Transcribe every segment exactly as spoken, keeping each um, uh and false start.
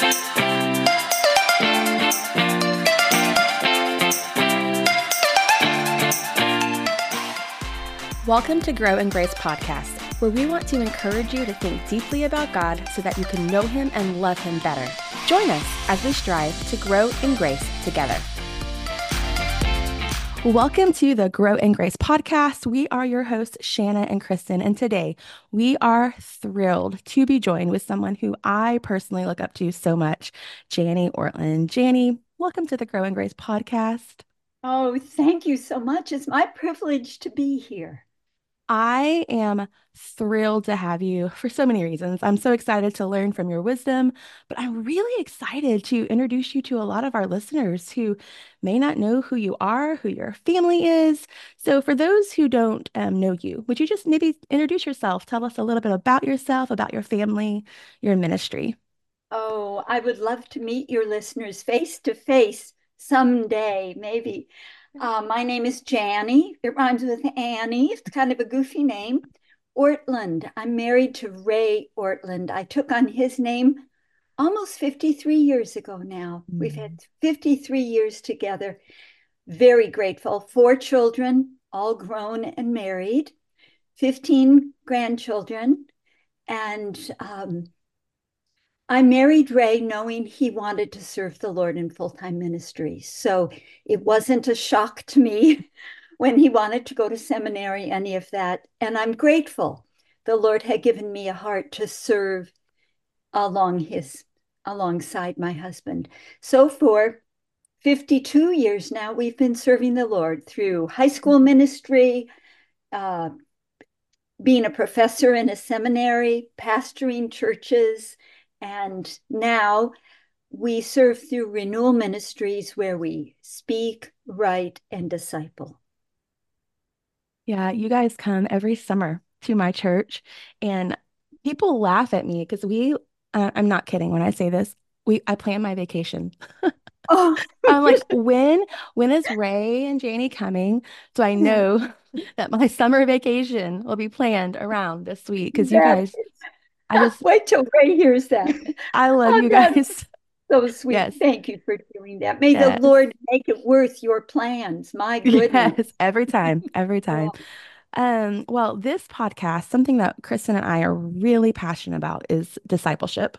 Welcome to Grow in Grace podcast, where we want to encourage you to think deeply about God so that you can know Him and love Him better. Join us as we strive to grow in grace together. Welcome to the Grow in Grace podcast. We are your hosts, Shanna and Kristen, and today we are thrilled to be joined with someone who I personally look up to so much, Janie Ortlund. Janie, welcome to the Grow in Grace podcast. Oh, thank you so much. It's my privilege to be here. I am thrilled to have you for so many reasons. I'm so excited to learn from your wisdom, but I'm really excited to introduce you to a lot of our listeners who may not know who you are, who your family is. So for those who don't um, know you, would you just maybe introduce yourself? Tell us a little bit about yourself, about your family, your ministry. Oh, I would love to meet your listeners face to face someday, maybe. Uh, my name is Janie. It rhymes with Annie. It's kind of a goofy name. Ortlund. I'm married to Ray Ortlund. I took on his name almost fifty-three years ago now. Mm. We've had fifty-three years together. Very grateful. Four children, all grown and married, fifteen grandchildren. And um, I married Ray knowing he wanted to serve the Lord in full-time ministry. So it wasn't a shock to me when he wanted to go to seminary, any of that. And I'm grateful the Lord had given me a heart to serve along his, alongside my husband. So for fifty-two years now, we've been serving the Lord through high school ministry, uh, being a professor in a seminary, pastoring churches, and now we serve through Renewal Ministries where we speak, write, and disciple. Yeah, you guys come every summer to my church, and people laugh at me because we, uh, I'm not kidding when I say this, we I plan my vacation. Oh, I'm like, when when is Ray and Janie coming? So I know that my summer vacation will be planned around this week because you that guys, is, I just, wait till Ray hears that. I love Oh, you that's guys. so sweet. Yes, Thank you for doing that. May the yes, Lord make it worth your plans. My goodness. yes, every time, every time. Oh, Um, well, this podcast, something that Kristen and I are really passionate about is discipleship.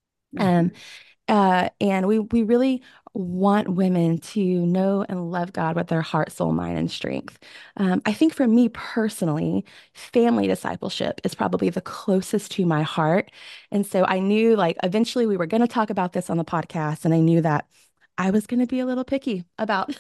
Um, mhm. Uh, and we we really want women to know and love God with their heart, soul, mind, and strength. Um, I think for me personally, family discipleship is probably the closest to my heart. And so I knew like eventually we were going to talk about this on the podcast, and I knew that I was going to be a little picky about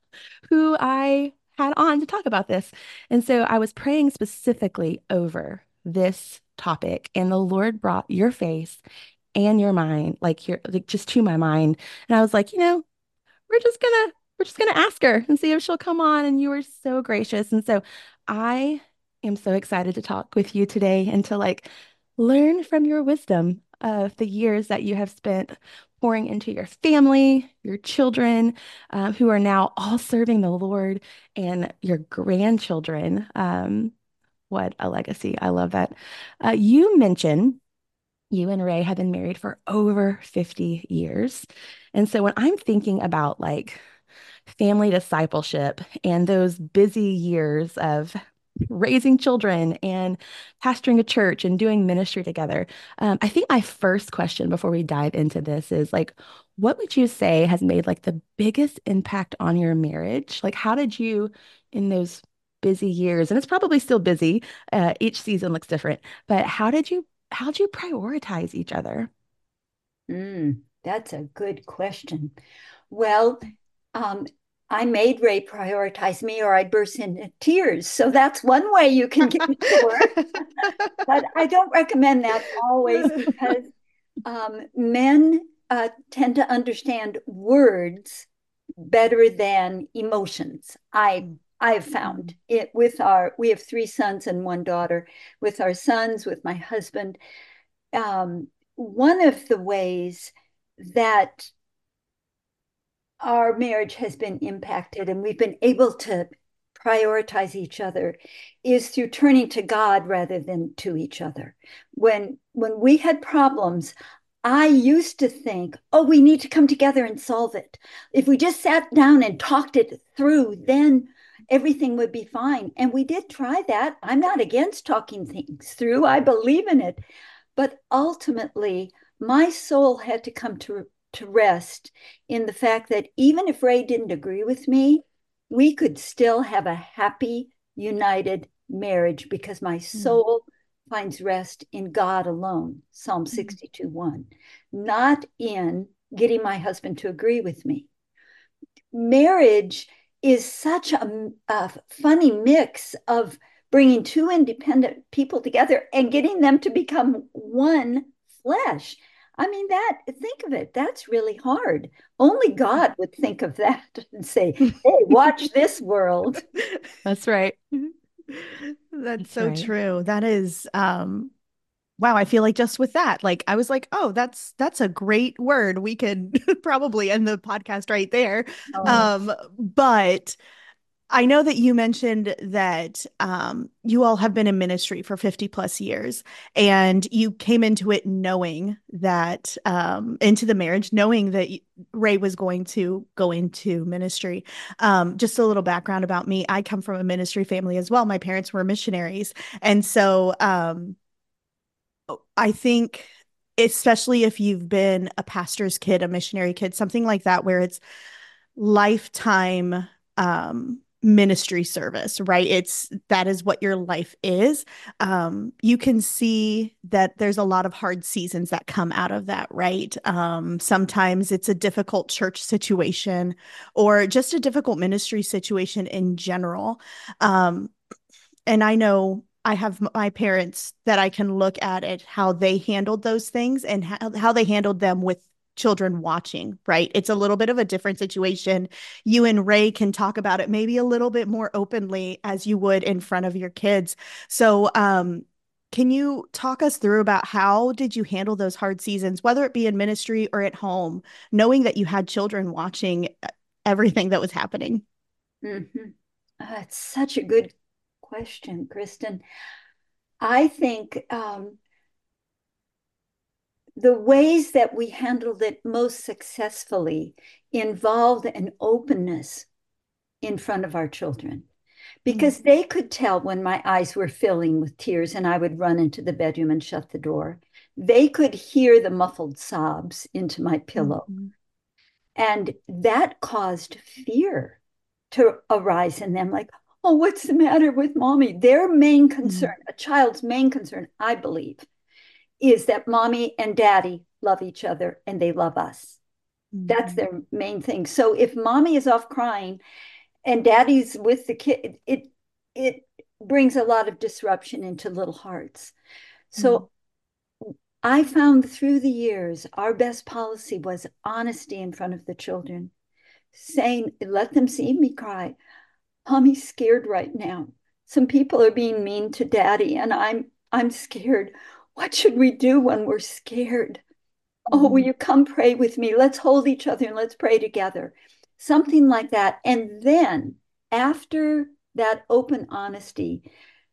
who I had on to talk about this. And so I was praying specifically over this topic, and the Lord brought your face and your mind, like your like just to my mind. And I was like, you know, we're just gonna we're just gonna ask her and see if she'll come on. And you were so gracious. And so I am so excited to talk with you today and to like learn from your wisdom of the years that you have spent pouring into your family, your children, uh, who are now all serving the Lord, and your grandchildren. Um, what a legacy. I love that. Uh, you mentioned you and Ray have been married for over fifty years. And so when I'm thinking about like family discipleship and those busy years of raising children and pastoring a church and doing ministry together, um, I think my first question before we dive into this is like, what would you say has made like the biggest impact on your marriage? Like, how did you, in those busy years, and it's probably still busy, uh, each season looks different, but how did you how did you prioritize each other? Mm, that's a good question. Well, um, I made Ray prioritize me or I'd burst into tears. So that's one way you can get it to work. But I don't recommend that always because um, men uh, tend to understand words better than emotions. I I have found it with our we have three sons and one daughter. With our sons, with my husband, um, one of the ways that our marriage has been impacted and we've been able to prioritize each other is through turning to God rather than to each other. When when we had problems, I used to think, oh, we need to come together and solve it. If we just sat down and talked it through, then everything would be fine. And we did try that. I'm not against talking things through, I believe in it. But ultimately, my soul had to come to, to rest in the fact that even if Ray didn't agree with me, we could still have a happy, united marriage because my Mm. soul finds rest in God alone, Psalm Mm. sixty-two one, not in getting my husband to agree with me. Marriage is such a, a funny mix of bringing two independent people together and getting them to become one flesh. I mean, that, think of it, that's really hard. Only God would think of that and say, hey, watch this world. That's right. That's That's so right. true. That is, um, wow, I feel like just with that, like I was like, oh, that's that's a great word. We could probably end the podcast right there. Oh, Um, but I know that you mentioned that um, you all have been in ministry for fifty plus years, and you came into it knowing that, um, into the marriage, knowing that Ray was going to go into ministry. Um, just a little background about me. I come from a ministry family as well. My parents were missionaries. And so um, I think, especially if you've been a pastor's kid, a missionary kid, something like that, where it's lifetime um ministry service, right? It's that is what your life is. Um you can see that there's a lot of hard seasons that come out of that, right? Um sometimes it's a difficult church situation or just a difficult ministry situation in general. Um and I know I have my parents that I can look at it, how they handled those things and how, how they handled them with children watching, right? It's a little bit of a different situation. You and Ray can talk about it maybe a little bit more openly as you would in front of your kids. So, um, can you talk us through about how did you handle those hard seasons, whether it be in ministry or at home, knowing that you had children watching uh, everything that was happening? mm-hmm. Uh, it's such a good question, Kristen. I think um, the ways that we handled it most successfully involved an openness in front of our children Mm, because they could tell when my eyes were filling with tears and I would run into the bedroom and shut the door. They could hear the muffled sobs into my pillow. mhm, And that caused fear to arise in them like, oh, what's the matter with mommy? Their main concern, mm, a child's main concern, I believe, is that mommy and daddy love each other and they love us. That's mhm, their main thing. So if mommy is off crying and daddy's with the kid, it it brings a lot of disruption into little hearts. mm, So I found through the years our best policy was honesty in front of the children, saying, let them see me cry. Mommy's scared right now. Some people are being mean to daddy, and I'm I'm scared. What should we do when we're scared? Oh, will mhm, you come pray with me? Let's hold each other and let's pray together. Something like that. And then after that open honesty,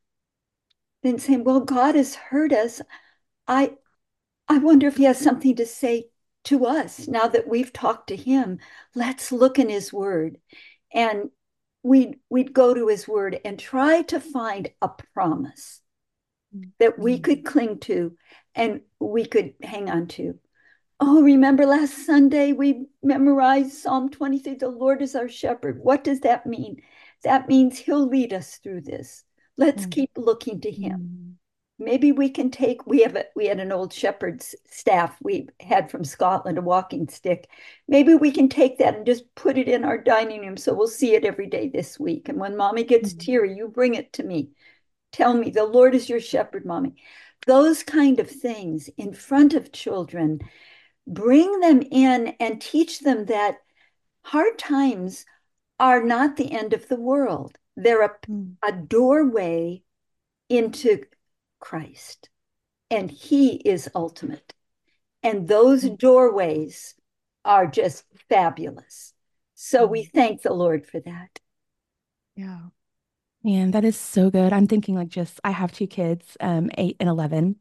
then saying, well, God has heard us. I I wonder if he has something to say to us now that we've talked to him. Let's look in his word. And we'd we'd go to his word and try to find a promise mm, that we mm, could cling to and we could hang on to. Oh, remember last Sunday we memorized Psalm twenty-three, the Lord is our shepherd. What does that mean? That means he'll lead us through this. Let's mm, keep looking to him. mm, Maybe we can take, we have a, we had an old shepherd's staff we had from Scotland, a walking stick. Maybe we can take that and just put it in our dining room so we'll see it every day this week. And when mommy gets mm, teary, you bring it to me. Tell me, the Lord is your shepherd, mommy. Those kind of things in front of children, bring them in and teach them that hard times are not the end of the world. They're a, mm, a doorway into Christ, and he is ultimate. And those mm, doorways are just fabulous. So we mm. thank the Lord for that. Yeah. And that is so good. I'm thinking like just I have two kids, um, eight and eleven.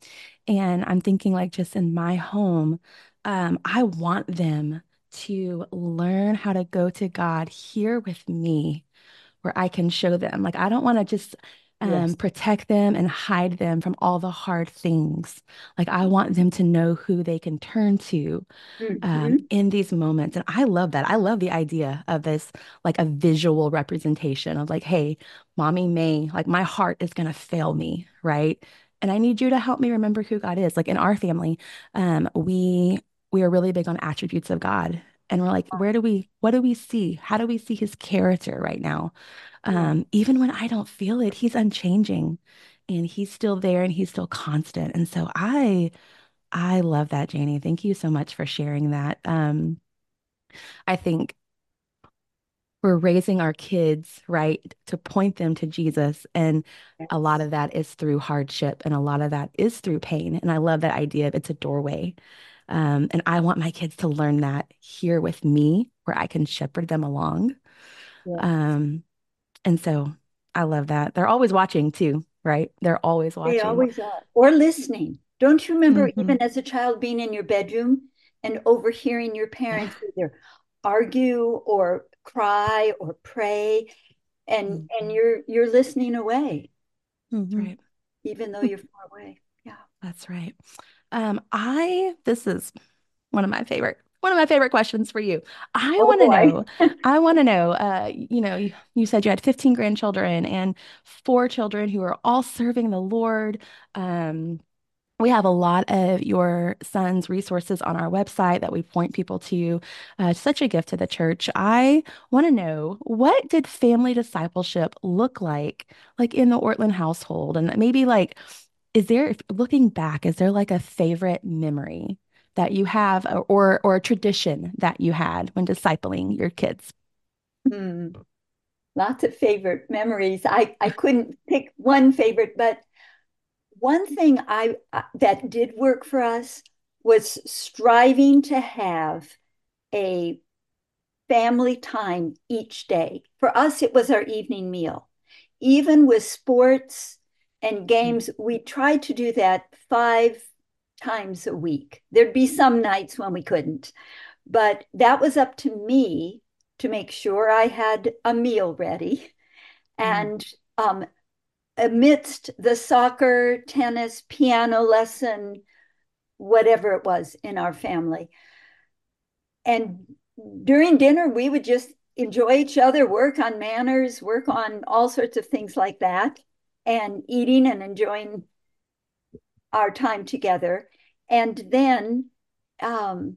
And I'm thinking like just in my home, um, I want them to learn how to go to God here with me where I can show them. Like, I don't want to just um, Yes. protect them and hide them from all the hard things. Like, I want them to know who they can turn to um, Hmm. in these moments. And I love that. I love the idea of this, like a visual representation of like, hey, mommy May, like my heart is going to fail me, right? And I need you to help me remember who God is. Like in our family, um, we we are really big on attributes of God. And we're like, where do we, what do we see? How do we see his character right now? Yeah. Um, even when I don't feel it, he's unchanging and he's still there and he's still constant. And so I I love that, Janie. Thank you so much for sharing that. Um, I think we're raising our kids, right, to point them to Jesus. And a lot Yes. of that is through hardship, and a lot of that is through pain. And I love that idea of it's a doorway. Um, and I want my kids to learn that here with me, where I can shepherd them along. Yes. Um, and so I love that. They're always watching too, right? They're always They watching. always are. Or listening. Don't you remember, Hmm. even as a child, being in your bedroom and overhearing your Yeah. parents either argue or cry or pray, and and Mhm. you're you're listening away, That's Mhm. right. even though you're far away. Yeah. That's right. Um, I this is one of my favorite one of my favorite questions for you. I Oh want to boy. know, I want to know, uh, you know, you, you said you had fifteen grandchildren and four children who are all serving the Lord. Um, we have a lot of your son's resources on our website that we point people to. Uh, such a gift to the church. I want to know, what did family discipleship look like, like in the Ortland household? And maybe like, is there, if looking back, is there like a favorite memory that you have or or, or a tradition that you had when discipling your kids? Hmm. Lots of favorite memories. I I couldn't pick one favorite, but one thing I uh, that did work for us was striving to have a family time each day. For us, it was our evening meal. Even with sports and games, we tried to do that five times a week. There'd be some nights when we couldn't, but that was up to me to make sure I had a meal ready. Mm. And um, amidst the soccer, tennis, piano lesson, whatever it was in our family, and during dinner, we would just enjoy each other, work on manners, work on all sorts of things like that, and eating and enjoying our time together. And then um,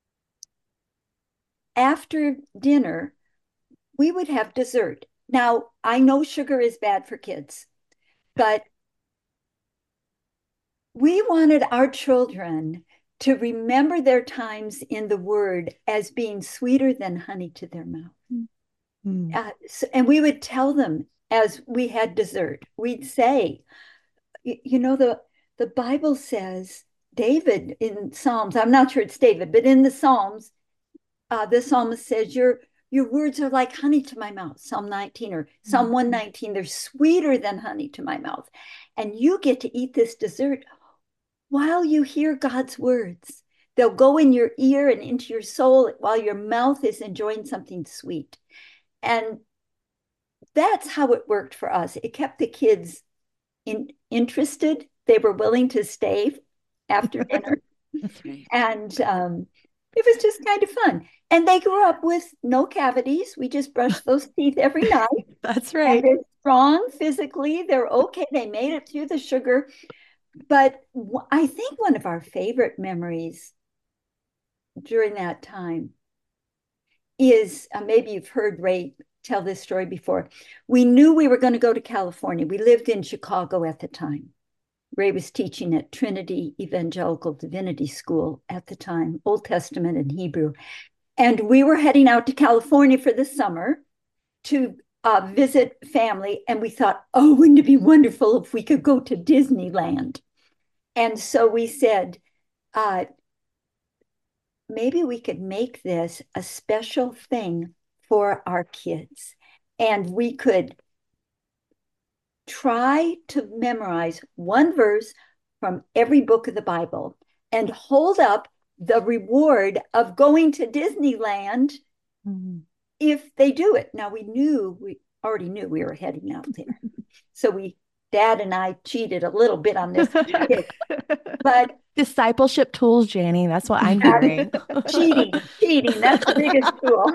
after dinner, we would have dessert. Now, I know sugar is bad for kids, but we wanted our children to remember their times in the Word as being sweeter than honey to their mouth. Mhm. Uh, so, and we would tell them as we had dessert, we'd say, you, you know, the the Bible says, David in Psalms, I'm not sure it's David, but in the Psalms, uh, the psalmist says, your your words are like honey to my mouth. Psalm nineteen or Psalm Mm. one nineteen, they're sweeter than honey to my mouth. And you get to eat this dessert while you hear God's words. They'll go in your ear and into your soul while your mouth is enjoying something sweet. And that's how it worked for us. It kept the kids in, interested. They were willing to stay after dinner. That's right. And um, it was just kind of fun. And they grew up with no cavities. We just brushed those teeth every night. That's And right. they're strong physically. They're okay. They made it through the sugar. But I think one of our favorite memories during that time is uh, maybe you've heard Ray tell this story before. We knew we were going to go to California. We lived in Chicago at the time. Ray was teaching at Trinity Evangelical Divinity School at the time, Old Testament and Hebrew. And we were heading out to California for the summer to uh, visit family. And we thought, oh, wouldn't it be wonderful if we could go to Disneyland? And so we said, uh, maybe we could make this a special thing for our kids. And we could try to memorize one verse from every book of the Bible and hold up the reward of going to Disneyland mm-hmm. if they do it. Now, we knew, we already knew we were heading out there. So we, Dad and I cheated a little bit on this. But discipleship tools, Janie, that's what I'm hearing. cheating, cheating, that's the biggest tool.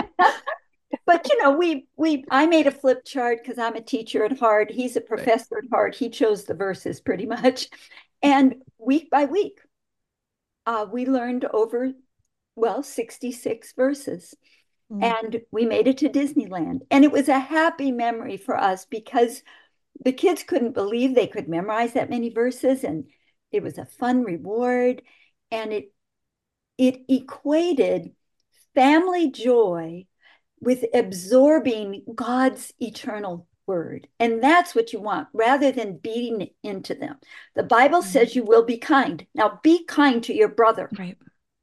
But, you know, we, we, I made a flip chart because I'm a teacher at heart. He's a professor right. at heart. He chose the verses pretty much. And week by week, uh, we learned over, well, sixty-six verses. Mm. And we made it to Disneyland. And it was a happy memory for us because the kids couldn't believe they could memorize that many verses. And it was a fun reward. And it, it equated family joy with absorbing God's eternal word. And that's what you want, rather than beating into them. The Bible mm-hmm. says you will be kind. Now, be kind to your brother. Right.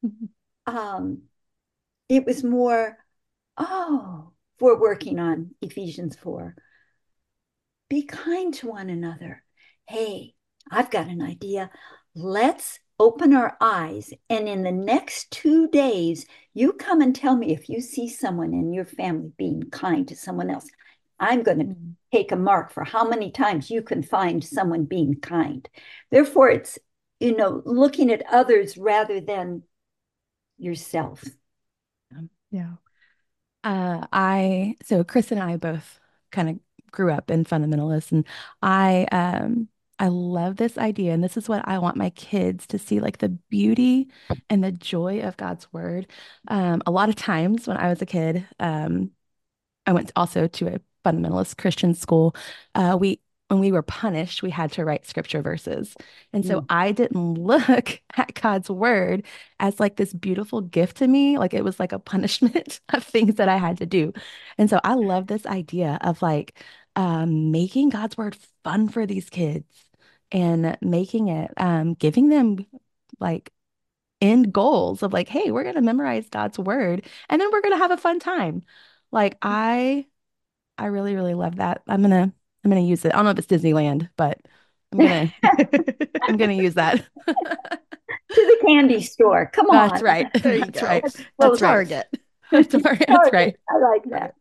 um, it was more, oh, we're working on Ephesians four. Be kind to one another. Hey, I've got an idea. Let's open our eyes. And in the next two days, you come and tell me if you see someone in your family being kind to someone else. I'm going to mm-hmm. take a mark for how many times you can find someone being kind. Therefore, it's, you know, looking at others rather than yourself. Yeah. Uh, I, so Chris and I both kind of grew up in fundamentalists, and I, um, I love this idea. And this is what I want my kids to see, like the beauty and the joy of God's word. Um, a lot of times when I was a kid, um, I went also to a fundamentalist Christian school. Uh, we, when we were punished, we had to write scripture verses. And so mm. I didn't look at God's word as like this beautiful gift to me. Like it was like a punishment of things that I had to do. And so I love this idea of like um, making God's word fun for these kids and making it, um, giving them like end goals of like, hey, we're going to memorize God's word and then we're going to have a fun time. Like I, I really, really love that. I'm going to, I'm going to use it. I don't know if it's Disneyland, but I'm going to, I'm going to use that. To the candy store. Come on. That's right. There you That's go. right. That's, That's Target. Right. Target. That's right. I like that.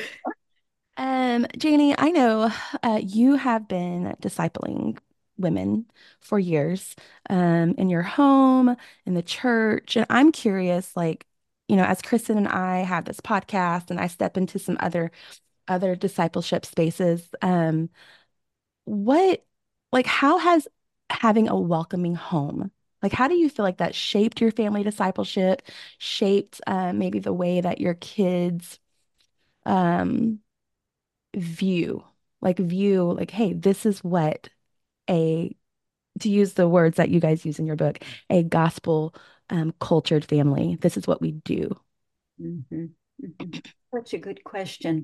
Um, Janie, I know uh, you have been discipling women for years, um, in your home, in the church. And I'm curious, like, you know, as Kristen and I have this podcast and I step into some other other discipleship spaces, um, what, like, how has having a welcoming home, like, how do you feel like that shaped your family discipleship, shaped uh, maybe the way that your kids um, view, like, view, like, hey, this is what a, to use the words that you guys use in your book, a gospel um, cultured family. This is what we do. Mm-hmm. Mm-hmm. Such a good question.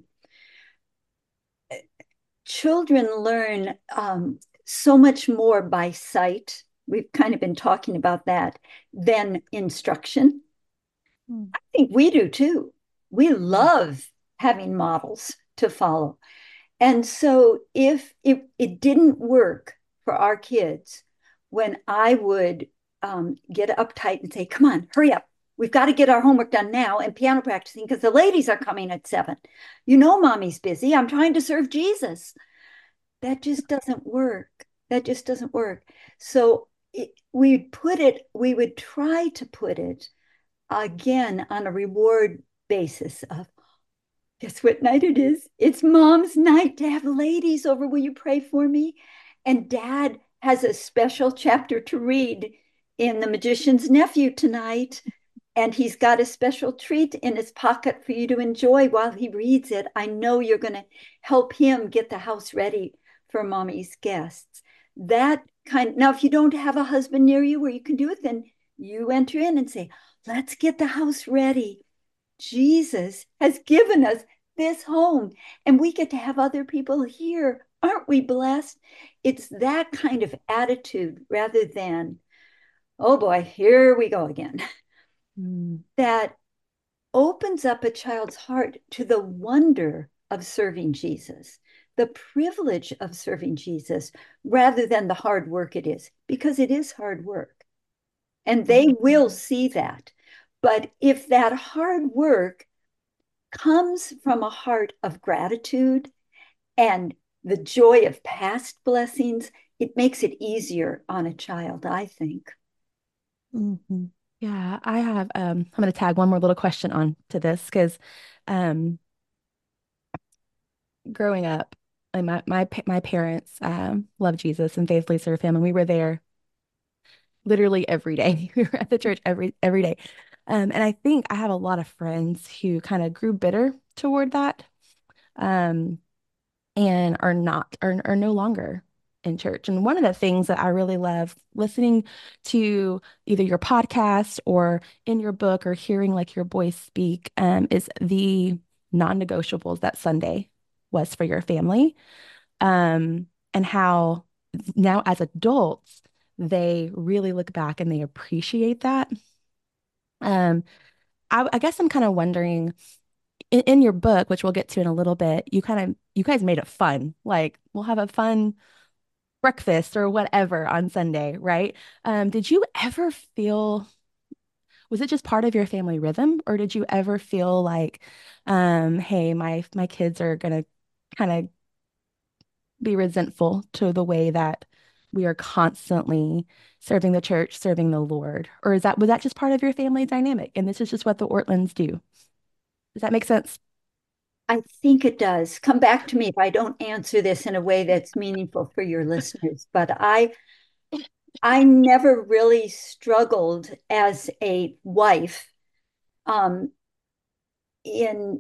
Children learn um, so much more by sight. We've kind of been talking about that than instruction. Mm. I think we do too. We love having models to follow. And so if it, it didn't work for our kids, when I would um, get uptight and say, come on, hurry up. We've got to get our homework done now and piano practicing because the ladies are coming at seven. You know, mommy's busy. I'm trying to serve Jesus. That just doesn't work. That just doesn't work. So it, we put it, we would try to put it again on a reward basis of, guess what night it is? It's mom's night to have ladies over. Will you pray for me? And dad has a special chapter to read in The Magician's Nephew tonight. And he's got a special treat in his pocket for you to enjoy while he reads it. I know you're going to help him get the house ready for mommy's guests. That kind. Now, if you don't have a husband near you where you can do it, then you enter in and say, let's get the house ready. Jesus has given us this home and we get to have other people here. Aren't we blessed? It's that kind of attitude rather than, oh boy, here we go again. Mm. That opens up a child's heart to the wonder of serving Jesus, the privilege of serving Jesus rather than the hard work it is, because it is hard work. And they will see that. But if that hard work comes from a heart of gratitude and the joy of past blessings, it makes it easier on a child, I think. Mm-hmm. Yeah, I have um I'm gonna tag one more little question on to this because um growing up, like my my pa- my parents um love Jesus and faithfully serve him, and we were there literally every day. We were at the church every every day. Um, and I think I have a lot of friends who kind of grew bitter toward that, um, and are not are are no longer in church. And one of the things that I really love listening to either your podcast or in your book or hearing like your voice speak, um, is the non-negotiables that Sunday was for your family, um, and how now as adults, they really look back and they appreciate that. Um, I, I guess I'm kind of wondering in, in your book, which we'll get to in a little bit, you kind of you guys made it fun. Like we'll have a fun breakfast or whatever on Sunday, right? Um, did you ever feel, was it just part of your family rhythm, or did you ever feel like, um, hey, my my kids are gonna kind of be resentful to the way that we are constantly serving the church, serving the Lord? Or is that was that just part of your family dynamic? And this is just what the Ortlands do. Does that make sense? I think it does. Come back to me if I don't answer this in a way that's meaningful for your listeners. But I I never really struggled as a wife um, in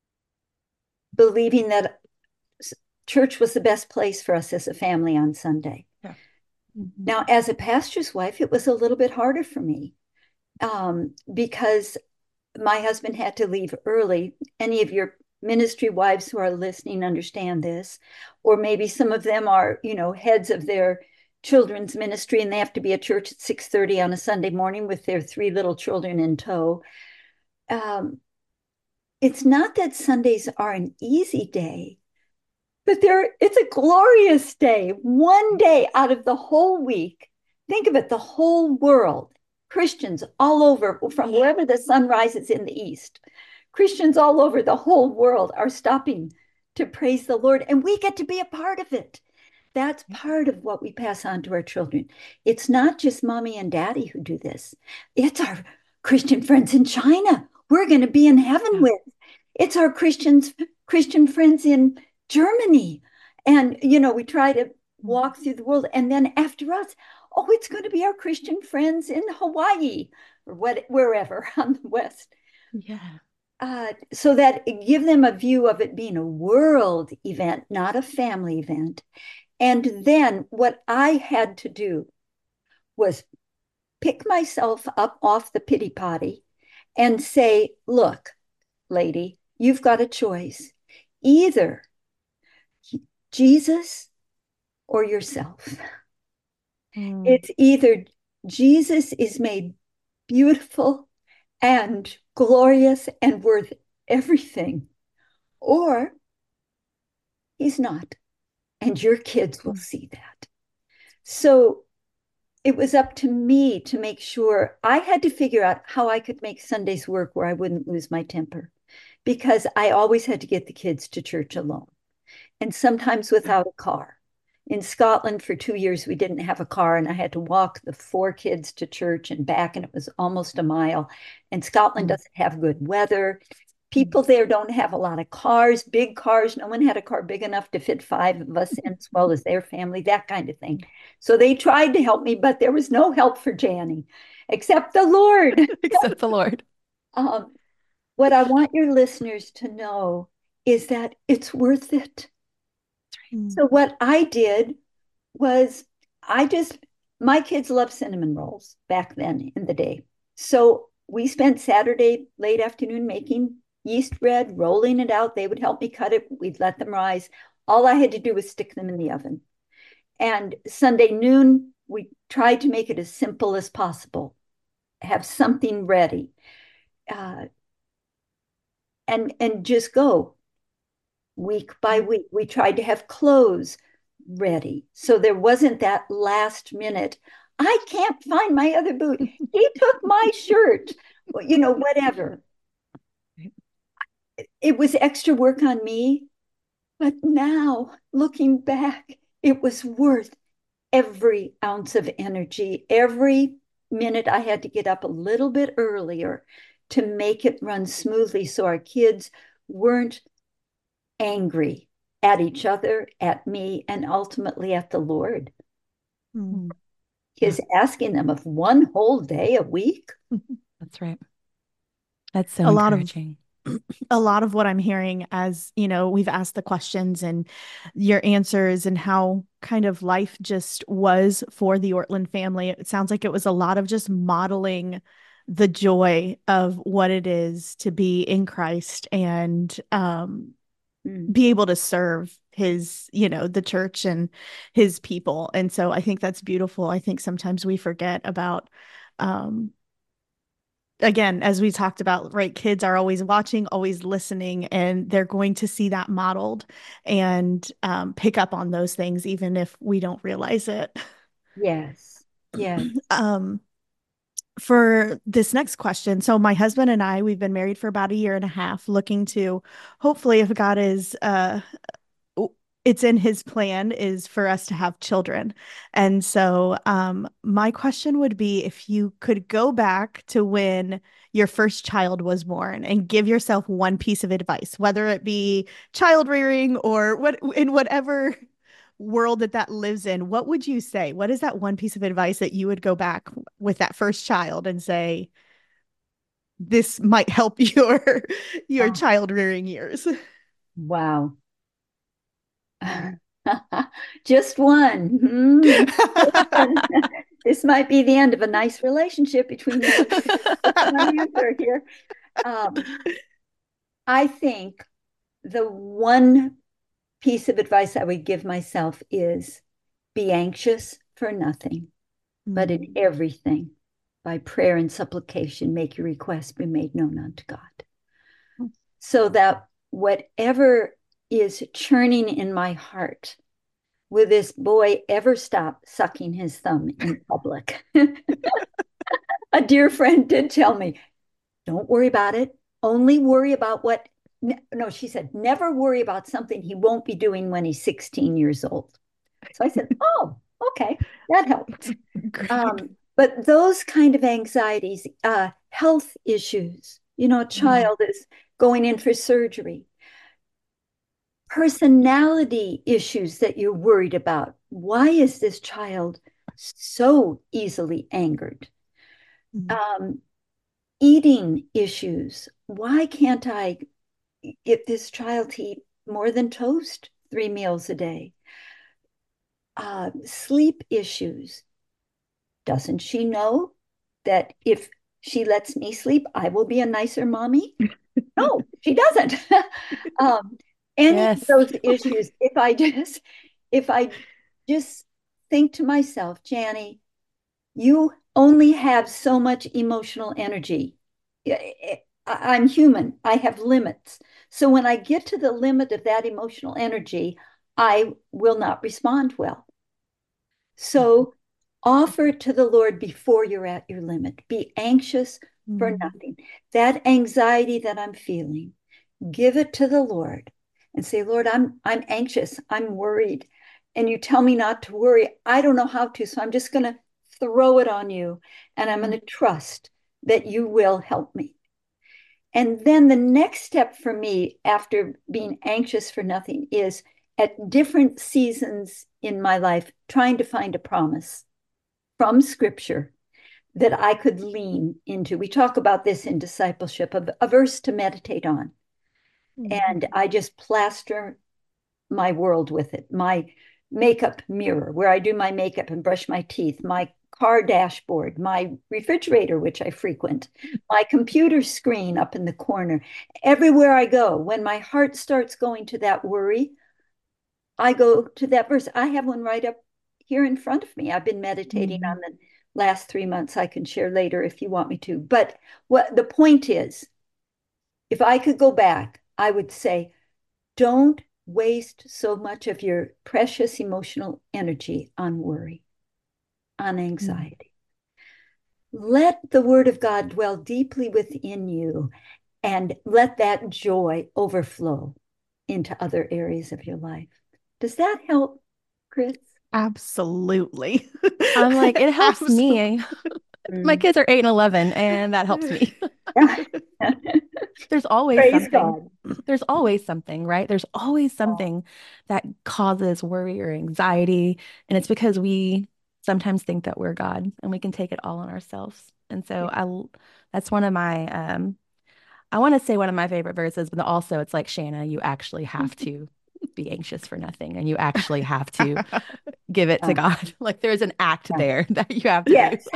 believing that church was the best place for us as a family on Sunday. Yeah. Mhm. Now, as a pastor's wife, it was a little bit harder for me um, because my husband had to leave early. Any of your ministry wives who are listening understand this, or maybe some of them are, you know, heads of their children's ministry and they have to be at church at six thirty on a Sunday morning with their three little children in tow. Um, it's not that Sundays are an easy day, but there it's a glorious day. One day out of the whole week. Think of it, the whole world, Christians all over, from wherever the sun rises in the east. Christians all over the whole world are stopping to praise the Lord, and we get to be a part of it. That's part of what we pass on to our children. It's not just mommy and daddy who do this. It's our Christian friends in China we're going to be in heaven Yeah. with. It's our Christians, Christian friends in Germany. And, you know, we try to walk through the world. And then after us, oh, it's going to be our Christian friends in Hawaii or what, wherever on the West. Yeah. Uh, so that give them a view of it being a world event, not a family event. And then what I had to do was pick myself up off the pity potty and say, look, lady, you've got a choice. Either Jesus or yourself. Mm. It's either Jesus is made beautiful and glorious and worth everything, or he's not. And your kids will see that. So it was up to me to make sure I had to figure out how I could make Sundays work where I wouldn't lose my temper because I always had to get the kids to church alone and sometimes without a car. In Scotland, for two years, we didn't have a car, and I had to walk the four kids to church and back, and it was almost a mile. And Scotland Mm. doesn't have good weather. People there don't have a lot of cars, big cars. No one had a car big enough to fit five of us in as well as their family, that kind of thing. So they tried to help me, but there was no help for Janny except the Lord. Except the Lord. Um, what I want your listeners to know is that it's worth it. Mm. So what I did was I just, my kids love cinnamon rolls back then in the day. So we spent Saturday late afternoon making yeast bread, rolling it out. They would help me cut it. We'd let them rise. All I had to do was stick them in the oven. And Sunday noon, we tried to make it as simple as possible, have something ready, uh, and and just go. week by week. We tried to have clothes ready. So there wasn't that last minute, I can't find my other boot. He took my shirt, you know, whatever. It was extra work on me. But now, looking back, it was worth every ounce of energy, every minute I had to get up a little bit earlier to make it run smoothly so our kids weren't angry at each other, at me, and ultimately at the Lord. Mm. His asking them of one whole day a week. That's right. That's so A lot of encouraging. a lot of what I'm hearing as, you know, we've asked the questions and your answers and how kind of life just was for the Ortlund family. It sounds like it was a lot of just modeling the joy of what it is to be in Christ and um, Mm. be able to serve his, you know, the church and his people. And so I think that's beautiful. I think sometimes we forget about um, again, as we talked about, right, kids are always watching, always listening, and they're going to see that modeled and um, pick up on those things, even if we don't realize it. Yes. Yes. Um, for this next question, so my husband and I, we've been married for about a year and a half, looking to hopefully, if God is uh, it's in his plan is for us to have children. And so um, my question would be if you could go back to when your first child was born and give yourself one piece of advice, whether it be child rearing or what in whatever world that that lives in, what would you say? What is that one piece of advice that you would go back with that first child and say, this might help your your Oh, child rearing years? wow. Just one. Hmm. This might be the end of a nice relationship between you and me. What's my answer here? Um, I think the one piece of advice I would give myself is be anxious for nothing, but in Mm. everything, by prayer and supplication, make your requests be made known unto God. So that whatever is churning in my heart, will this boy ever stop sucking his thumb in public? A dear friend did tell me, don't worry about it. Only worry about what, no, she said, never worry about something he won't be doing when he's sixteen years old. So I said, oh, okay, that helped. Great. Um, but those kind of anxieties, uh, health issues, you know, a Mm. child is going in for surgery, personality issues that you're worried about. Why is this child so easily angered? Mm. Um, eating issues. Why can't I get this child to eat more than toast three meals a day? Uh, sleep issues. Doesn't she know that if she lets me sleep, I will be a nicer mommy? No, she doesn't. um, any of Yes. those issues, if I just if I just think to myself, Janny, you only have so much emotional energy. I- am human. I have limits. So when I get to the limit of that emotional energy, I will not respond well. So offer it to the Lord before you're at your limit. Be anxious for Mm. nothing. That anxiety that I'm feeling, give it to the Lord and say, Lord, I'm I'm anxious. I'm worried. And you tell me not to worry. I don't know how to, so I'm just going to throw it on you and I'm going to trust that you will help me. And then the next step for me after being anxious for nothing is at different seasons in my life trying to find a promise from scripture that I could lean into. We talk about this in discipleship, a, a verse to meditate on. Mm. And I just plaster my world with it. My makeup mirror, where I do my makeup and brush my teeth, my car dashboard, my refrigerator, which I frequent, my computer screen up in the corner. Everywhere I go, when my heart starts going to that worry, I go to that verse. I have one right up here in front of me. I've been meditating Mm. on the last three months. I can share later if you want me to. But what the point is, if I could go back, I would say, Don't waste so much of your precious emotional energy on worry, on Mm. anxiety. Let the word of God dwell deeply within you and let that joy overflow into other areas of your life. Does that help, Chris? Absolutely. I'm like, it helps Absolutely. me. My Mm. kids are eight and eleven, and that helps me. There's always Praise something. God. There's always something, right? There's always something that causes worry or anxiety. And it's because we sometimes think that we're God and we can take it all on ourselves. And so I, l- that's one of my, um, I want to say one of my favorite verses, but also it's like, Shanna, you actually have to be anxious for nothing and you actually have to give it to Uh, God. Like there's an act yeah. there that you have to do. Yes.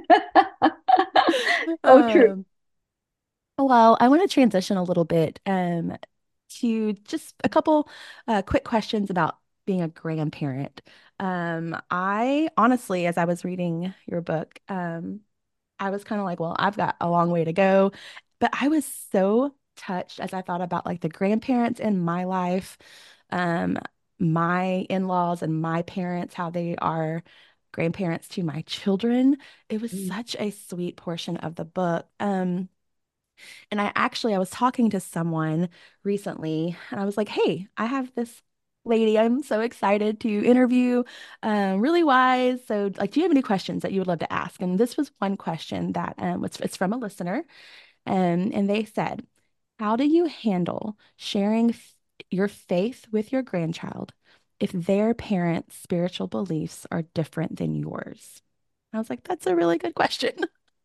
So true. Um, Well, I want to transition a little bit um, to just a couple uh, quick questions about being a grandparent. Um, I honestly, as I was reading your book, um, I was kind of like, well, I've got a long way to go. But I was so touched as I thought about like the grandparents in my life, um, my in-laws and my parents, how they are grandparents to my children. It was Mm. such a sweet portion of the book. Um, and I actually, I was talking to someone recently and I was like, hey, I have this lady I'm so excited to interview, um, really wise. So, like, do you have any questions that you would love to ask? And this was one question that um, was, it's from a listener. Um, and they said, how do you handle sharing f your faith with your grandchild if their parents' spiritual beliefs are different than yours? I was like, that's a really good question.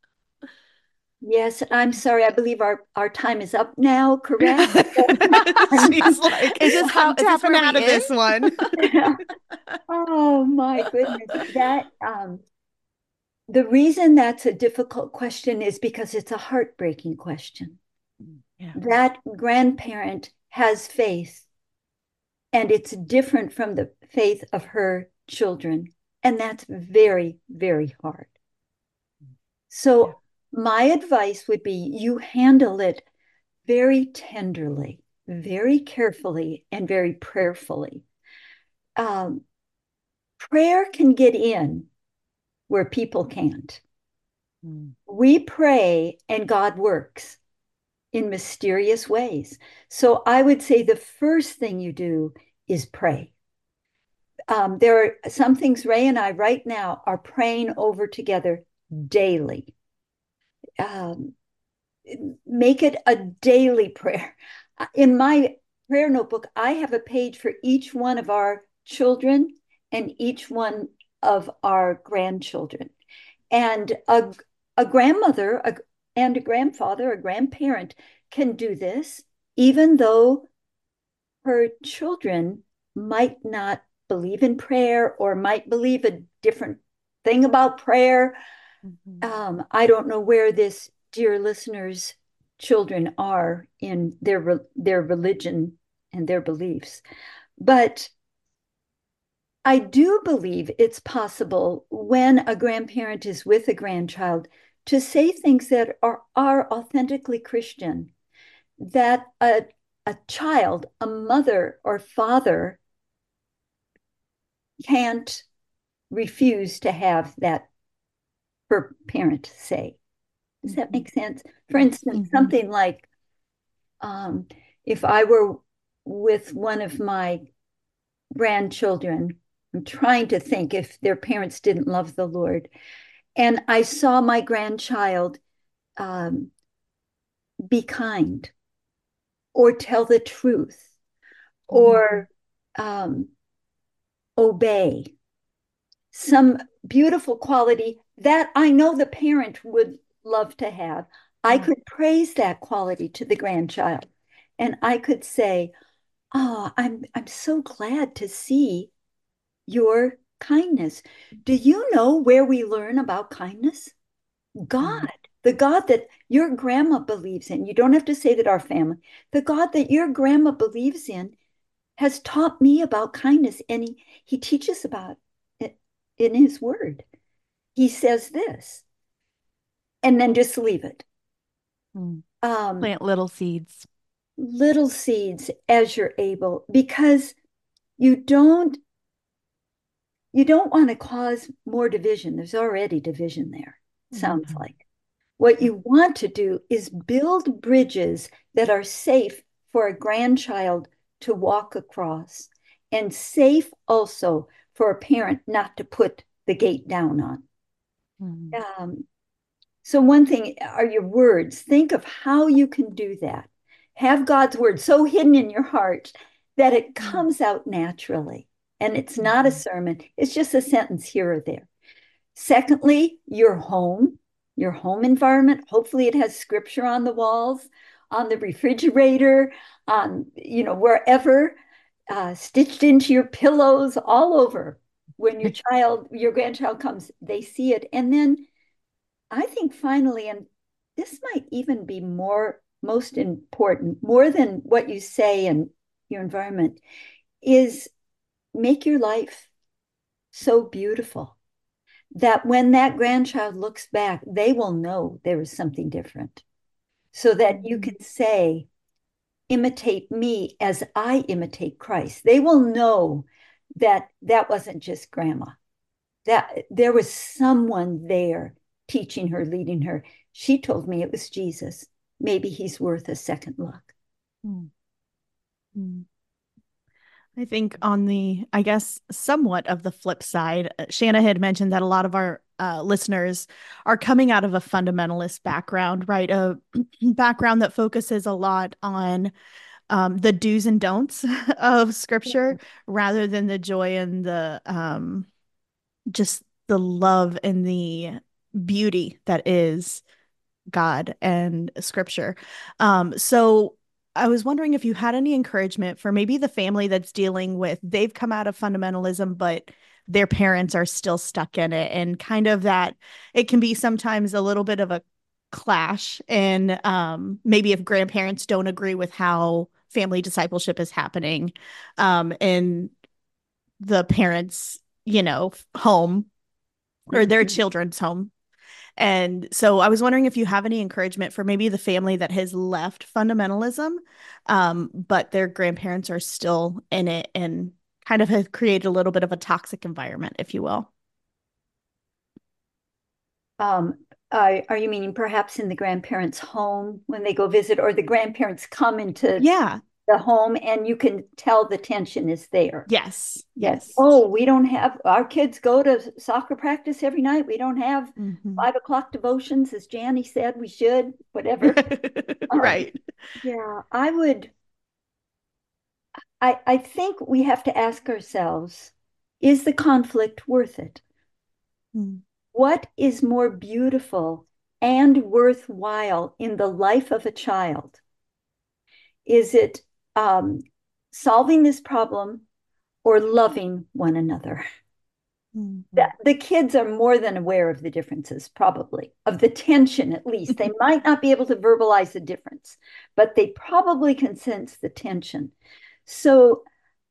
Yes, I'm sorry. I believe our, our time is up now, correct? She's like, Is this how, I'm is this tapping where we out of end? this one. Oh my goodness. That um the reason that's a difficult question is because it's a heartbreaking question. Yeah. That grandparent has faith and it's different from the faith of her children. And that's very, very hard. Yeah. So, my advice would be you handle it very tenderly, very carefully, and very prayerfully. Um, Prayer can get in where people can't. Mm. We pray and God works in mysterious ways. So I would say the first thing you do is pray. Um, there are some things Ray and I right now are praying over together daily. Um, make it a daily prayer. In my prayer notebook, I have a page for each one of our children and each one of our grandchildren. And a, a grandmother a, and a grandfather, a grandparent can do this, even though her children might not believe in prayer or might believe a different thing about prayer. Mhm. Um, I don't know where this dear listeners' children are in their their religion and their beliefs, but I do believe it's possible when a grandparent is with a grandchild to say things that are, are authentically Christian, that a, a child, a mother or father can't refuse to have that her parent say. Does that Mhm. make sense? For Yes. instance, Mhm. something like um, if I were with one of my grandchildren, I'm trying to think if their parents didn't love the Lord, and I saw my grandchild um, be kind or tell the truth Mhm. or um, obey some beautiful quality that I know the parent would love to have. I Yeah. could praise that quality to the grandchild. And I could say, oh, I'm I'm so glad to see your kindness. Do you know where we learn about kindness? God, Mhm. the God that your grandma believes in. You don't have to say that our family, the God that your grandma believes in has taught me about kindness, and he, he teaches about it in his word. He says this, and then just leave it. Mm. Um, Plant little seeds. little seeds as you're able, because you don't you don't want to cause more division. There's already division there, sounds Mhm. like. What you want to do is build bridges that are safe for a grandchild to walk across, and safe also for a parent not to put the gate down on. Mhm. Um, so, one thing are your words. Think of how you can do that. Have God's word so hidden in your heart that it comes out naturally. And it's not a Mhm. sermon, it's just a sentence here or there. Secondly, your home, your home environment. Hopefully, it has scripture on the walls, on the refrigerator, on, you know, wherever, uh, stitched into your pillows, all over. When your child, your grandchild comes, they see it. And then I think finally, and this might even be more most important, more than what you say and your environment, is make your life so beautiful that when that grandchild looks back, they will know there is something different. So that you Mhm. can say, imitate me as I imitate Christ. They will know that that wasn't just grandma, that there was someone there teaching her, leading her. She told me it was Jesus. Maybe he's worth a second look. Mhm. I think on the, I guess, somewhat of the flip side, uh, Shanna had mentioned that a lot of our uh, listeners are coming out of a fundamentalist background, right? A background that focuses a lot on um, the do's and don'ts of scripture rather than the joy and the um, just the love and the beauty that is God and scripture. Um, so I was wondering if you had any encouragement for maybe the family that's dealing with, they've come out of fundamentalism, but their parents are still stuck in it. And kind of that it can be sometimes a little bit of a clash. And um, maybe if grandparents don't agree with how family discipleship is happening um, in the parents, you know, home or their Mhm. children's home. And so I was wondering if you have any encouragement for maybe the family that has left fundamentalism, um, but their grandparents are still in it and kind of have created a little bit of a toxic environment, if you will. Um, are, are you meaning perhaps in the grandparents' home when they go visit, or the grandparents come into Yeah. the home and you can tell the tension is there? Yes. That, Yes. oh, we don't have, our kids go to soccer practice every night. We don't have Hmm. five o'clock devotions, as Janie said we should, whatever. Um, Right. yeah, I would, I, I think we have to ask ourselves, is the conflict worth it? Mm. What is more beautiful and worthwhile in the life of a child? Is it um, solving this problem or loving one another? The, Mhm. the kids are more than aware of the differences, probably, of the tension at least. They might not be able to verbalize the difference, but they probably can sense the tension. So,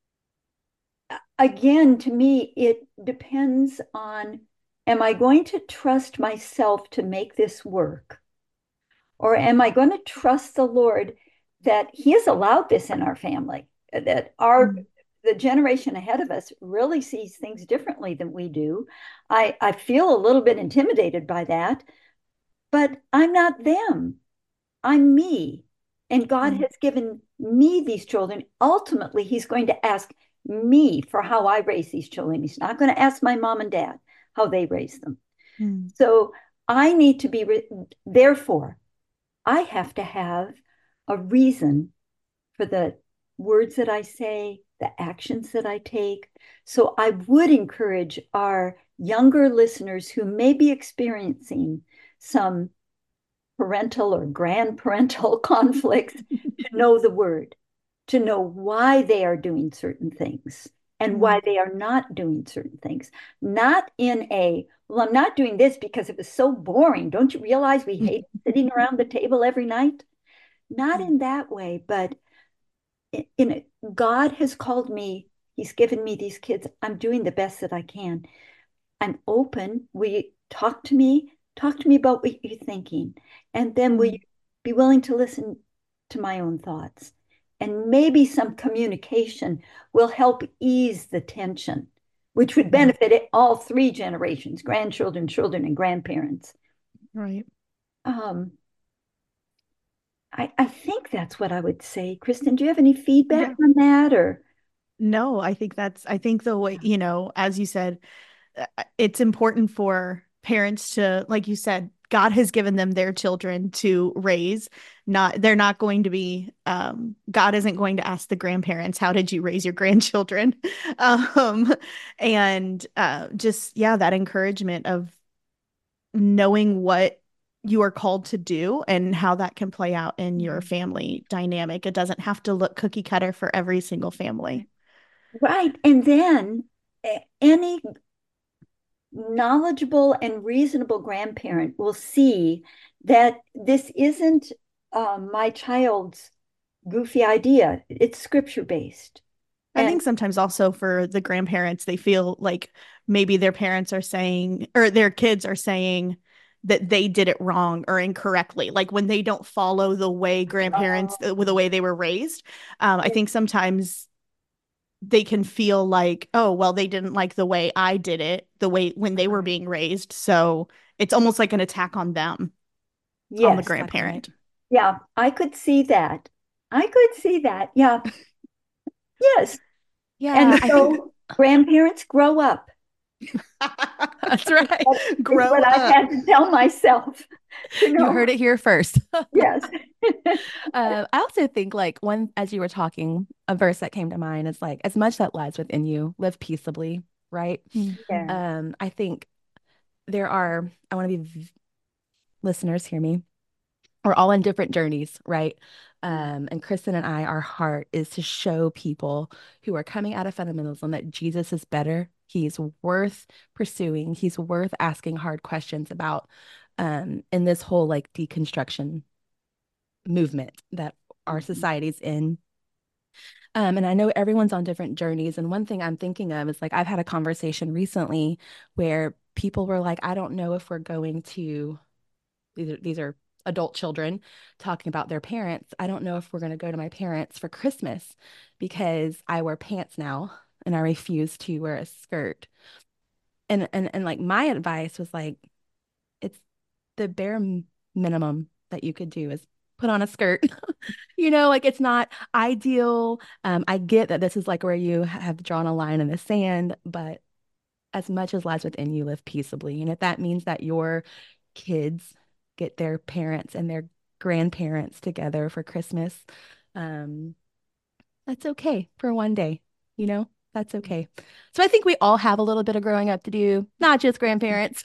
again, to me, it depends on, am I going to trust myself to make this work? Or am I going to trust the Lord that He has allowed this in our family, that our Mm. the generation ahead of us really sees things differently than we do? I, I feel a little bit intimidated by that, but I'm not them. I'm me. And God Mm. has given me these children. Ultimately, He's going to ask me for how I raise these children. He's not going to ask my mom and dad how they raise them. Mm. So I need to be, re- therefore, I have to have a reason for the words that I say, the actions that I take. So I would encourage our younger listeners who may be experiencing some parental or grandparental conflicts to know the word, to know why they are doing certain things and why Mm. they are not doing certain things. Not in a, well, I'm not doing this because it was so boring. Don't you realize we hate sitting around the table every night? Not Mm. in that way, but in, in a, God has called me. He's given me these kids. I'm doing the best that I can. I'm open. Will you talk to me? Talk to me about what you're thinking. And then will you Mm. be willing to listen to my own thoughts? and maybe some communication will help ease the tension, which would Mhm. benefit all three generations, grandchildren, children, and grandparents. Right. Um, I, I think that's what I would say. Kristen, do you have any feedback Yeah. on that or? No, I think that's, I think the way, you know, as you said, uh, it's important for parents to, like you said, God has given them their children to raise. Not, they're not going to be, um, God isn't going to ask the grandparents, how did you raise your grandchildren? Um, and uh, just, yeah, that encouragement of knowing what you are called to do and how that can play out in your Mhm. family dynamic. It doesn't have to look cookie cutter for every single family. Right. And then any knowledgeable and reasonable grandparent will see that this isn't um, my child's goofy idea. It's scripture based. I And think sometimes also for the grandparents, they feel like maybe their parents are saying, or their kids are saying that they did it wrong or incorrectly. Like when they don't follow the way grandparents, uh, the, the way they were raised. Um, I think sometimes they can feel like, oh, well, they didn't like the way I did it, the way when they were being raised. So it's almost like an attack on them, on the yes, That's right. grandparent. yeah, I could see that. I could see that. Yeah, yes. And Yeah, I think so grandparents grow up. that's right. That is Grow what I've up. had to tell myself to You know. heard it here first. Yes. Uh, I also think like one, as you were talking, a verse that came to mind is like, as much that lies within you, live peaceably, right? Mhm. Yeah. Um, I think there are, I want to be v- listeners, hear me. We're all on different journeys, right? Um, and Kristen and I, our heart is to show people who are coming out of fundamentalism that Jesus is better. He's worth pursuing. He's worth asking hard questions about. Um, in this whole like deconstruction movement that our society's in. Um, and I know everyone's on different journeys. And one thing I'm thinking of is like I've had a conversation recently where people were like, I don't know if we're going to, these are, these are adult children talking about their parents. I don't know if we're going to go to my parents for Christmas because I wear pants now and I refuse to wear a skirt. And and and like my advice was like, it's the bare m- minimum that you could do is put on a skirt. You know, like it's not ideal. Um, I get that this is like where you have drawn a line in the sand, but as much as lies within you, live peaceably. And if that means that your kids get their parents and their grandparents together for Christmas, um, that's okay for one day, you know, that's okay. So I think we all have a little bit of growing up to do, not just grandparents.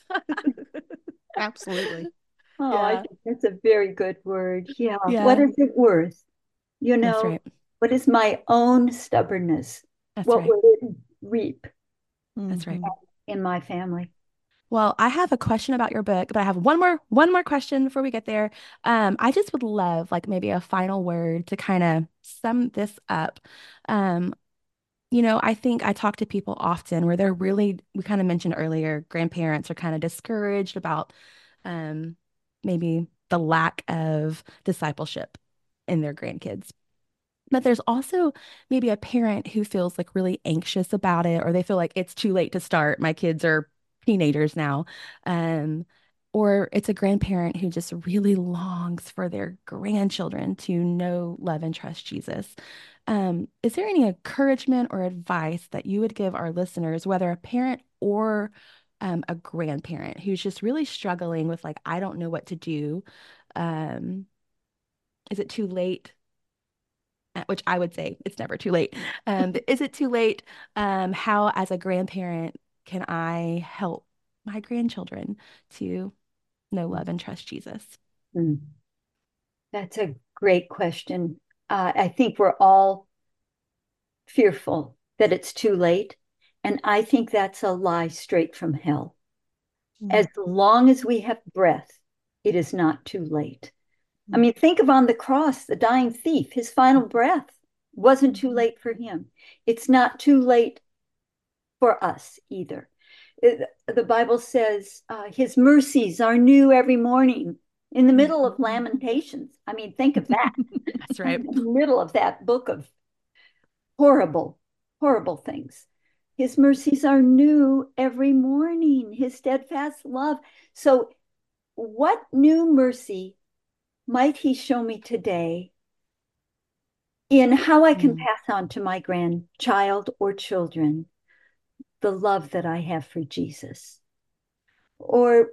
Absolutely. Oh, I Yeah, think that's a very good word. Yeah. What yeah, is it worth? You that's know, right. what is my own stubbornness? That's What right. will it reap That's right. Mhm. in my family? Well, I have a question about your book, but I have one more one more question before we get there. Um, I just would love like maybe a final word to kind of sum this up. Um, you know, I think I talk to people often where they're really, we kind of mentioned earlier, grandparents are kind of discouraged about um, maybe the lack of discipleship in their grandkids. But there's also maybe a parent who feels like really anxious about it, or they feel like it's too late to start. My kids are teenagers now. Um, or it's a grandparent who just really longs for their grandchildren to know, love, and trust Jesus. Um, is there any encouragement or advice that you would give our listeners, whether a parent or um, a grandparent who's just really struggling with, like, I don't know what to do? Um, is it too late? uh, which I would say it's never too late. Um, but is it too late? Um, how, as a grandparent, can I help my grandchildren to know, love, and trust Jesus? Hmm. That's a great question. Uh, I think we're all fearful that it's too late. And I think that's a lie straight from hell. As Mhm. long as we have breath, it is not too late. I Mhm. mean, think of on the cross, the dying thief, his final breath wasn't too Mhm. late for him. It's not too late for us either. It- the Bible says uh, his mercies are new every morning. in the Mm. middle of Lamentations. I mean, think of that. That's In right. the middle of that book of horrible, horrible things. His mercies are new every morning, his steadfast love. So, what new mercy might he show me today in how I can Mm. pass on to my grandchild or children the love that I have for Jesus? Or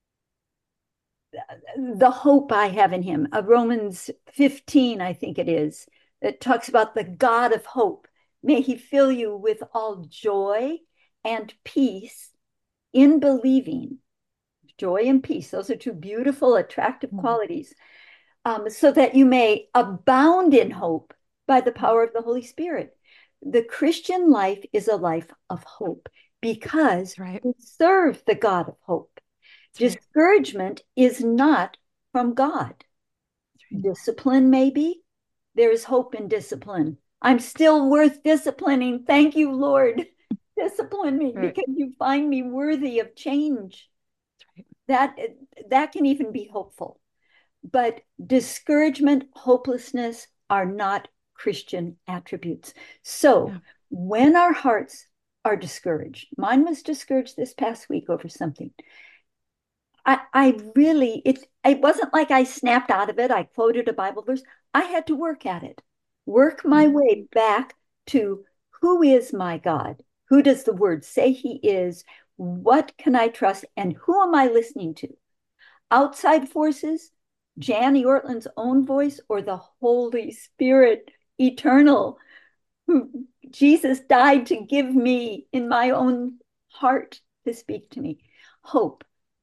the hope I have in him. Uh, Romans fifteen, I think it is, that talks about the God of hope. May he fill you with all joy and peace in believing. Joy and peace, those are two beautiful, attractive Mm. qualities, um, so that you may abound in hope by the power of the Holy Spirit. The Christian life is a life of hope because That's right. we serve the God of hope. That's right. Discouragement is not from God. Discipline, maybe. There is hope in discipline. I'm still worth disciplining. Thank you, Lord. Discipline me Right. because you find me worthy of change. That's right. That that can even be hopeful. But discouragement, hopelessness are not Christian attributes. So Yeah. when our hearts are discouraged, mine was discouraged this past week over something. I, I really, it, it wasn't like I snapped out of it. I quoted a Bible verse. I had to work at it, work my Mm. way back to who is my God? Who does the word say he is? What can I trust? And who am I listening to? Outside forces, Janie Ortland's own voice, or the Holy Spirit, eternal, who Jesus died to give me in my own heart to speak to me? Hope.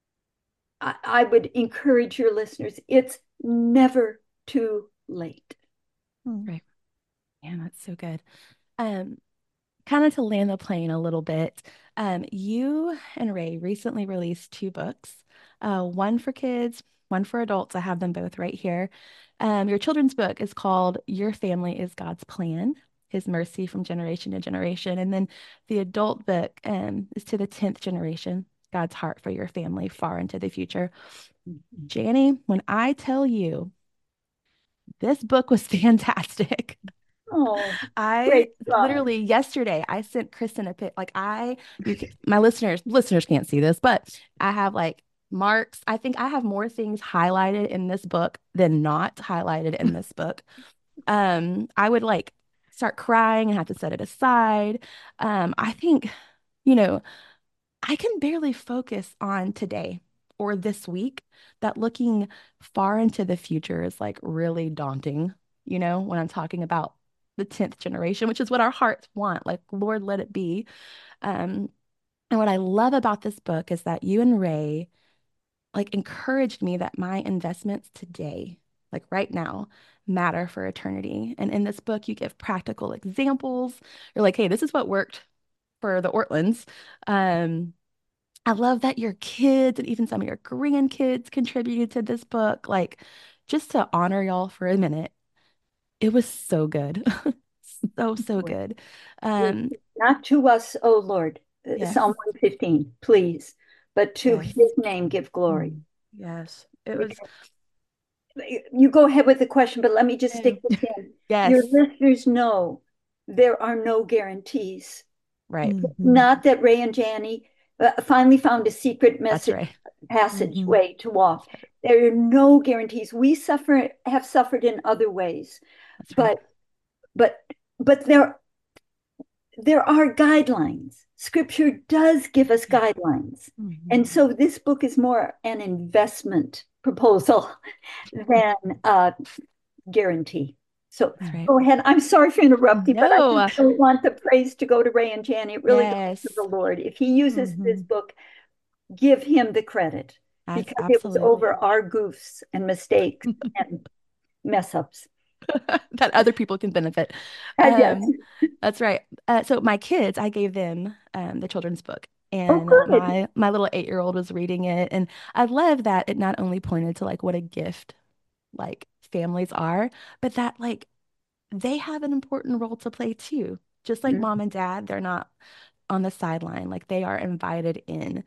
I, I would encourage your listeners, it's never too late. Mm. Right. Yeah, that's so good. Um, Kind of to land the plane a little bit, um, you and Ray recently released two books, uh, one for kids, one for adults. I have them both right here. Um, your children's book is called Your Family is God's Plan, His Mercy from Generation to Generation. And then the adult book um, is To the tenth Generation, God's Heart for Your Family Far into the Future. Janie, when I tell you this book was fantastic. Oh, I great fun. literally yesterday I sent Kristen a pic. Like I, you can, my listeners listeners can't see this, but I have like marks. I think I have more things highlighted in this book than not highlighted in this book. Um, I would like start crying and have to set it aside. Um, I think, you know, I can barely focus on today or this week, that looking far into the future is like really daunting, you know, when I'm talking about the tenth generation, which is what our hearts want. Like, Lord, let it be. Um, and what I love about this book is that you and Ray like encouraged me that my investments today, like right now, matter for eternity. And in this book, you give practical examples. You're like, hey, this is what worked for the Ortlands. Um, I love that your kids and even some of your grandkids contributed to this book. Like, just to honor y'all for a minute, it was so good. So, so good. Um, Not to us, O Lord, yes, Psalm one fifteen, please, but to yes. his name give glory. Mm, yes. It was, You go ahead with the question, but let me just yeah. stick this in. Your Yes, listeners know there are no guarantees. right. Mhm. Not that Ray and Janie uh, finally found a secret That's message right. Mhm. passageway to walk. That's right. There are no guarantees. We suffer have suffered in other ways, That's right. but but but there there are guidelines. Scripture does give us Yeah. guidelines. Mhm. And so this book is more an investment proposal than a guarantee. So That's right. go ahead. I'm sorry for interrupting, but I just No. don't want the praise to go to Ray and Jan. It really goes to the Yes. Lord. If he uses this Mhm. book, give him the credit That's because it was absolutely. over our goofs and mistakes and mess ups. That other people can benefit. And yes. Um, that's right. Uh, so my kids, I gave them um, the children's book, Oh, and good. my my little eight year old was reading it, and I love that it not only pointed to like what a gift like families are, but that like they have an important role to play too. Just like Mm, mom and dad, they're not on the sideline, like they are invited in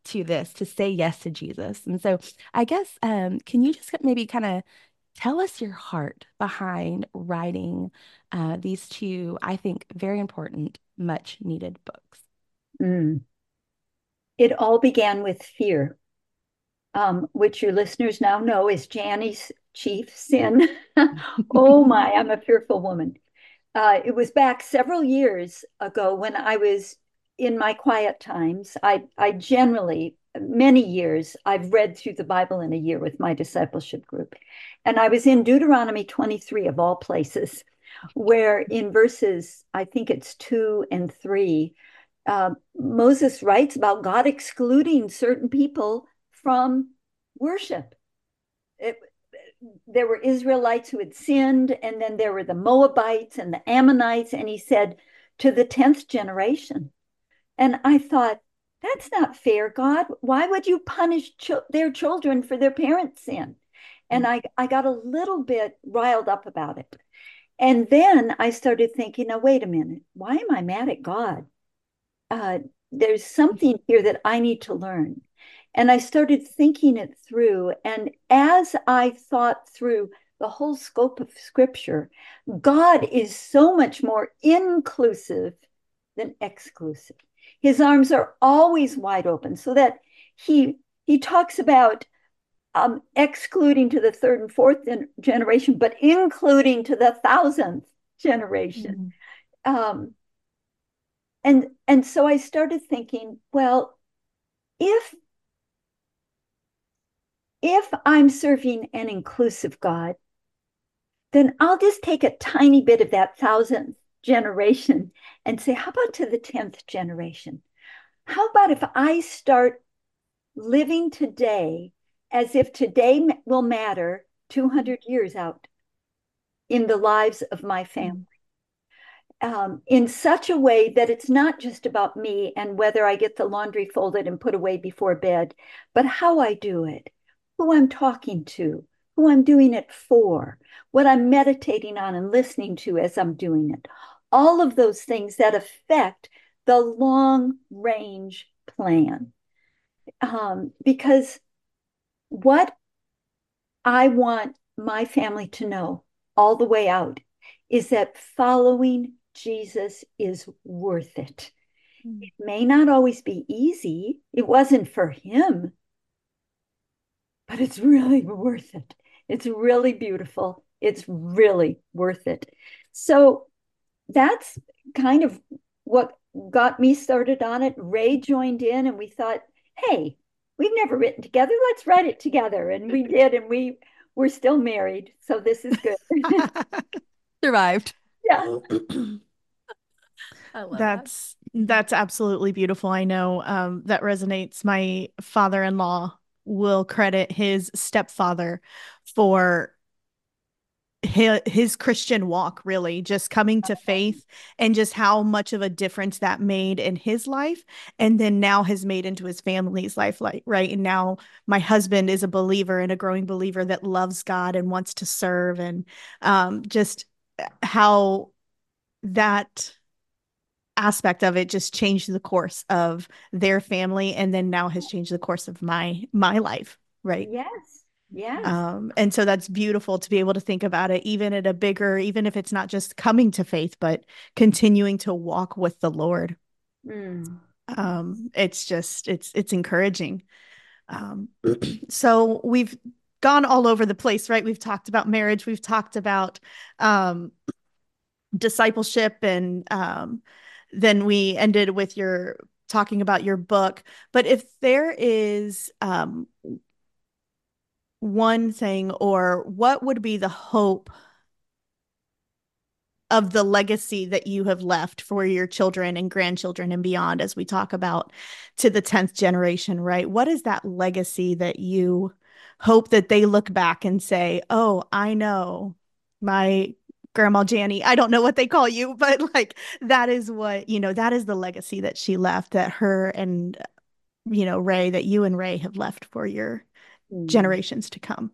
to this, to say yes to Jesus. And so I guess, um, can you just maybe kind of tell us your heart behind writing uh, these two, I think, very important, much needed books? Mm. It all began with fear, um, which your listeners now know is Janny's chief sin. Oh my, I'm a fearful woman. Uh, it was back several years ago when I was in my quiet times. I, I generally, many years, I've read through the Bible in a year with my discipleship group. And I was in Deuteronomy twenty-three, of all places, where in verses, I think it's two and three, uh, Moses writes about God excluding certain people from worship. It, there were Israelites who had sinned, and then there were the Moabites and the Ammonites, and he said, to the tenth generation. And I thought, that's not fair, God. Why would you punish ch- their children for their parents' sin? And I, I got a little bit riled up about it. And then I started thinking, now, wait a minute. Why am I mad at God? Uh, there's something here that I need to learn. And I started thinking it through. And as I thought through the whole scope of scripture, God is so much more inclusive than exclusive. His arms are always wide open, so that he he talks about um, excluding to the third and fourth generation, but including to the thousandth generation. Mm-hmm. Um, and and so I started thinking, well, if if I'm serving an inclusive God, then I'll just take a tiny bit of that thousandth generation and say, how about to the tenth generation? How about if I start living today as if today will matter two hundred years out in the lives of my family? Um, in such a way that it's not just about me and whether I get the laundry folded and put away before bed, but how I do it, who I'm talking to, who I'm doing it for, what I'm meditating on and listening to as I'm doing it. All of those things that affect the long range plan. Um, because what I want my family to know all the way out is that following Jesus is worth it. Mm. It may not always be easy. It wasn't for him, but it's really worth it. It's really beautiful. It's really worth it. So that's kind of what got me started on it. Ray joined in and we thought, hey, we've never written together. Let's write it together. And we did, and we we're still married. So this is good. Survived. Yeah. I love that's that. That's absolutely beautiful. I know um, that resonates. My father-in-law will credit his stepfather for his, his Christian walk, really, just coming to faith and just how much of a difference that made in his life, and then now has made into his family's life, like right. And now my husband is a believer and a growing believer that loves God and wants to serve, and um, just how that aspect of it just changed the course of their family, and then now has changed the course of my my life, right? Yes. Yes. Um, and so that's beautiful to be able to think about it, even at a bigger, even if it's not just coming to faith, but continuing to walk with the Lord. Mm. Um, it's just, it's, it's encouraging. Um, so we've gone all over the place, right? We've talked about marriage. We've talked about, um, discipleship, and, um, then we ended with your talking about your book. But if there is, um, one thing, or what would be the hope of the legacy that you have left for your children and grandchildren and beyond, as we talk about to the tenth generation, right? What is that legacy that you hope that they look back and say, oh, I know my Grandma Janny, I don't know what they call you, but like that is what, you know, that is the legacy that she left, that her and, you know, Ray, that you and Ray have left for your mm. generations to come.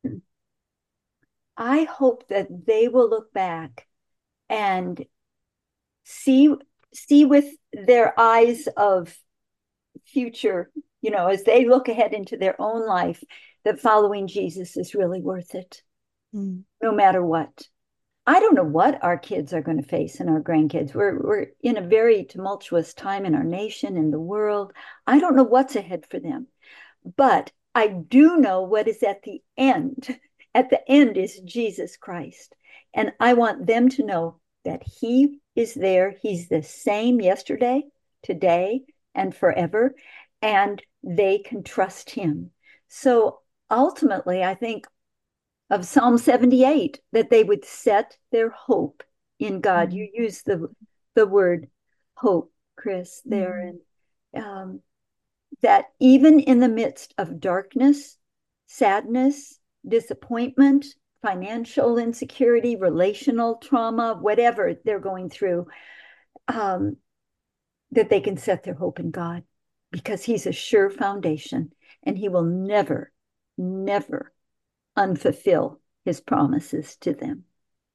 I hope that they will look back and see see with their eyes of future you know, as they look ahead into their own life, that following Jesus is really worth it, mm. no matter what. I don't know what our kids are going to face and our grandkids. We're, we're in a very tumultuous time in our nation, in the world. I don't know what's ahead for them. But I do know what is at the end. At the end is Jesus Christ. And I want them to know that he is there. He's the same yesterday, today, and forever. And they can trust him. So ultimately, I think of Psalm seventy-eight, that they would set their hope in God. Mm-hmm. You use the, the word hope, Chris, there. Mm-hmm. And um, that even in the midst of darkness, sadness, disappointment, financial insecurity, relational trauma, whatever they're going through, um, that they can set their hope in God, because he's a sure foundation, and he will never, never unfulfill his promises to them.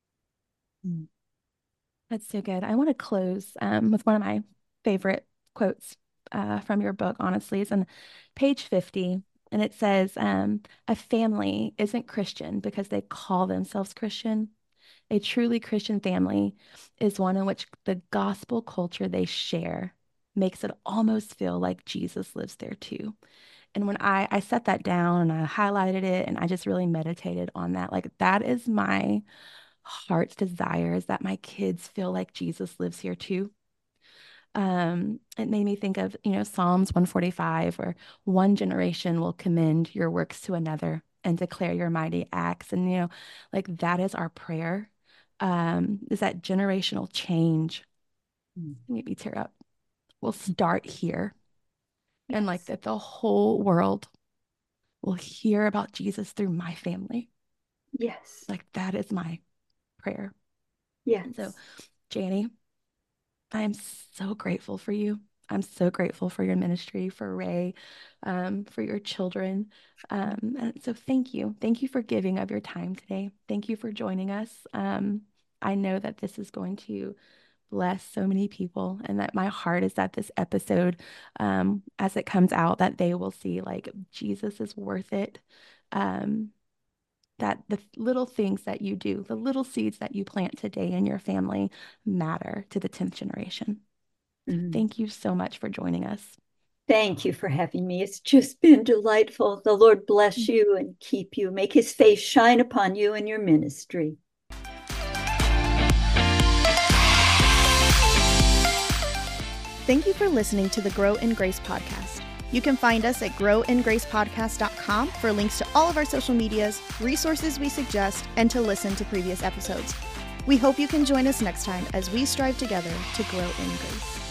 That's so good. I want to close um, with one of my favorite quotes uh, from your book, honestly. It's on page fifty, and it says, um, a family isn't Christian because they call themselves Christian. A truly Christian family is one in which the gospel culture they share makes it almost feel like Jesus lives there too. And when I, I set that down and I highlighted it and I just really meditated on that, like that is my heart's desire, is that my kids feel like Jesus lives here too. Um, it made me think of, you know, Psalms one forty-five, where one generation will commend your works to another and declare your mighty acts. And, you know, like that is our prayer, um, is that generational change. Mm. Maybe tear up. We'll start here. Yes. And like that the whole world will hear about Jesus through my family. Yes. Like that is my prayer. Yes. So, Janie, I am so grateful for you. I'm so grateful for your ministry, for Ray, um, for your children. Um, and so thank you. Thank you for giving of your time today. Thank you for joining us. Um, I know that this is going to bless so many people, and that my heart is that this episode, um, as it comes out, that they will see like Jesus is worth it. Um, that the little things that you do, the little seeds that you plant today in your family matter to the tenth generation. Mm-hmm. Thank you so much for joining us. Thank you for having me. It's just been delightful. The Lord bless mm-hmm. you and keep you. Make his face shine upon you and your ministry. Thank you for listening to the Grow in Grace podcast. You can find us at grow in grace podcast dot com for links to all of our social medias, resources we suggest, and to listen to previous episodes. We hope you can join us next time as we strive together to grow in grace.